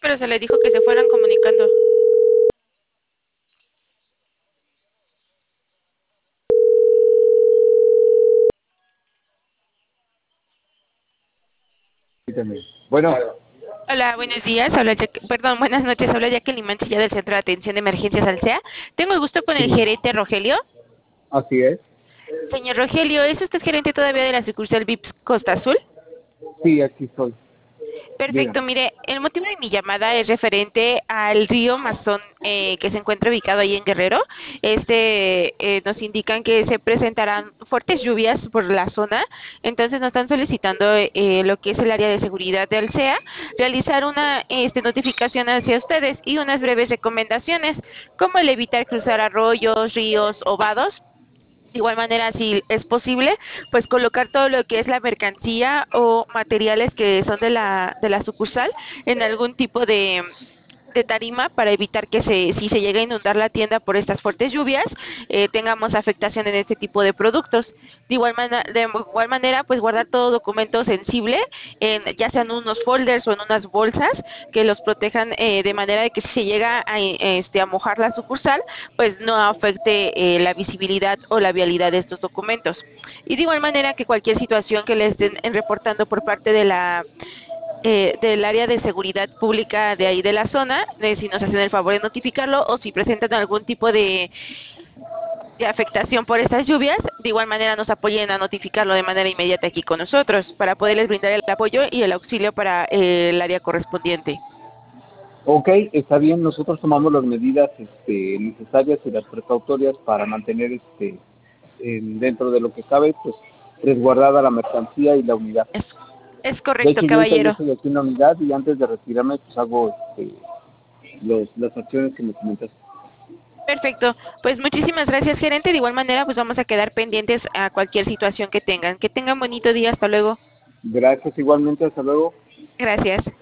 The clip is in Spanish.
pero se le dijo que se fueran comunicando. Sí, también. Bueno, Hola, buenos días. Perdón, buenas noches. Habla Jacqueline Mancilla del Centro de Atención de Emergencias Alsea. Tengo el gusto con el sí, gerente Rogelio. así es. Señor Rogelio, ¿es usted gerente todavía de la sucursal VIPS Costa Azul? Sí, aquí estoy. Perfecto, Dígame. mire, el motivo de mi llamada es referente al río Mazón que se encuentra ubicado ahí en Guerrero. Nos indican que se presentarán fuertes lluvias por la zona, entonces nos están solicitando lo que es el área de seguridad del CEA, realizar una notificación hacia ustedes y unas breves recomendaciones, como el evitar cruzar arroyos, ríos o vados. De igual manera, si es posible, pues colocar todo lo que es la mercancía o materiales que son de la sucursal en algún tipo de tarima para evitar que si se llega a inundar la tienda por estas fuertes lluvias, tengamos afectación en este tipo de productos. De igual manera, pues guardar todo documento sensible, ya sean unos folders o en unas bolsas que los protejan de manera de que si se llega a mojar la sucursal, pues no afecte la visibilidad o la vialidad de estos documentos. Y de igual manera que cualquier situación que le estén reportando por parte del área de seguridad pública de ahí de la zona, de si nos hacen el favor de notificarlo o si presentan algún tipo de afectación por estas lluvias, de igual manera nos apoyen a notificarlo de manera inmediata aquí con nosotros para poderles brindar el apoyo y el auxilio para el área correspondiente. Ok, está bien. Nosotros tomamos las medidas necesarias y las precautorias para mantener dentro de lo que cabe, pues resguardada la mercancía y la unidad. Es, es De correcto, hecho, yo ahorita yo caballero. estoy aquí en la unidad y antes de retirarme, pues hago las acciones que me comentaste. Perfecto. Pues muchísimas gracias, gerente. De igual manera, pues vamos a quedar pendientes a cualquier situación que tengan. Que tengan bonito día. Hasta luego. Gracias igualmente. Hasta luego. Gracias.